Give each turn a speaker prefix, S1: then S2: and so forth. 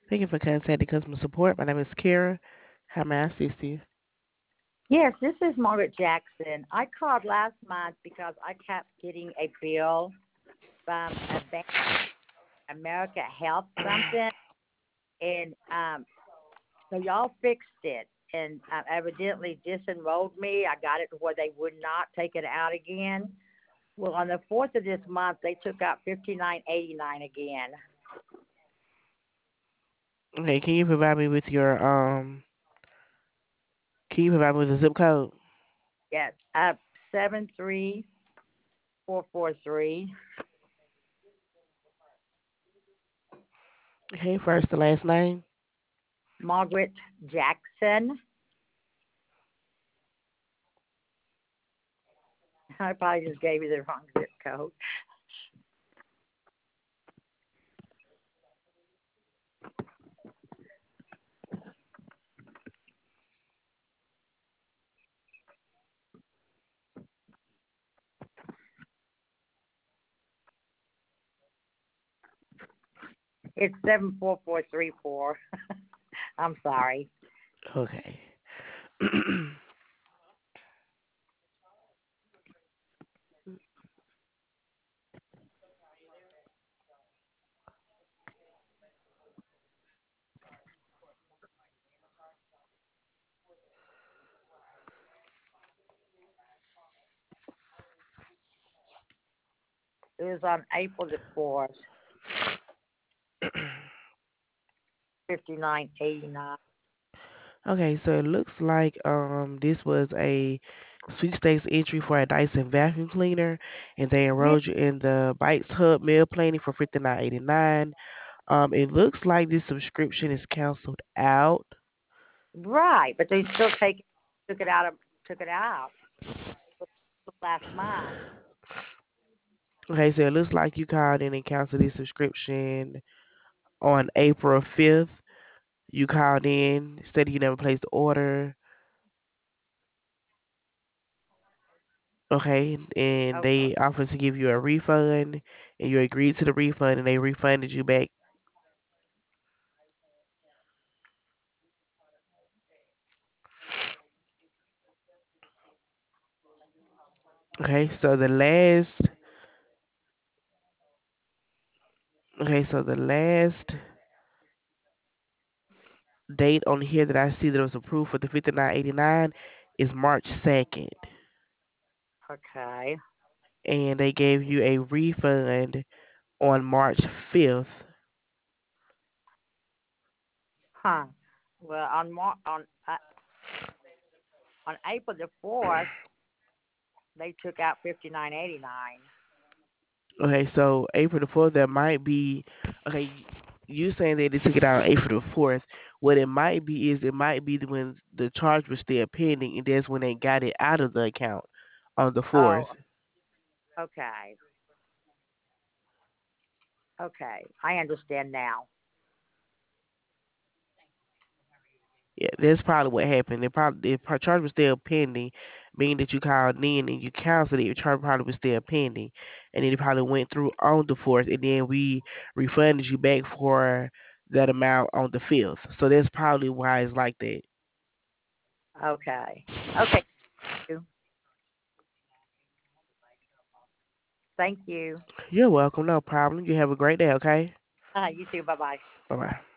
S1: Thank you for contacting customer support. My name is Kara. How may I assist you?
S2: Yes, this is Margaret Jackson. I called last month because I kept getting a bill from a bank, America Health something, and so y'all fixed it, and evidently disenrolled me. I got it to where they would not take it out again. Well, on the fourth of this month, they took out $59.89 again.
S1: Okay, can you provide me with a zip code?
S2: Yes, up 73443.
S1: Okay, first the last name.
S2: Margaret Jackson. I probably just gave you the wrong zip code. It's 74434. I'm sorry.
S1: Okay.
S2: It was on April the 4th, 5989.
S1: Okay, so it looks like this was a sweepstakes entry for a Dyson vacuum cleaner, and they
S2: Yeah,
S1: enrolled you in the Bites Hub meal planning for $59.89. It looks like this subscription is canceled out.
S2: right. But they still took it out of took it out last month.
S1: Okay, so it looks like you called in and canceled this subscription on April 5th. You called in, said you never placed the order. Okay, and
S2: Okay.
S1: they offered to give you a refund, and you agreed to the refund, and they refunded you back. Okay, so the last date on here that I see that was approved for the 59.89 is March 2nd,
S2: Okay.
S1: and they gave you a refund on March 5th.
S2: Huh. Well, on April the 4th, they took out 5989.
S1: Okay, so April the 4th, there might be, okay, you saying that they took it out on April the 4th. What it might be is it might be when the charge was still pending, and that's when they got it out of the account on the 4th.
S2: Oh, okay. Okay. I understand now.
S1: Yeah, that's probably what happened. The charge was still pending, meaning that you called in and you canceled it. Your charge probably was still pending, and then it probably went through on the 4th, and then we refunded you back for that amount on the 5th. So that's probably why it's like that.
S2: Okay. Okay. Thank you.
S1: You're welcome. No problem. You have a great day, okay?
S2: You too. Bye bye.
S1: Bye bye.